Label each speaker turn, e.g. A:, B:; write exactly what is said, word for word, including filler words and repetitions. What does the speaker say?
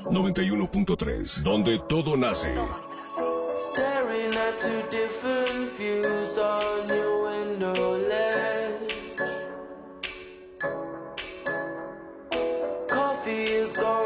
A: noventa y uno punto tres, donde todo nace.
B: Staring at two different views on your window ledge. Coffee is gone.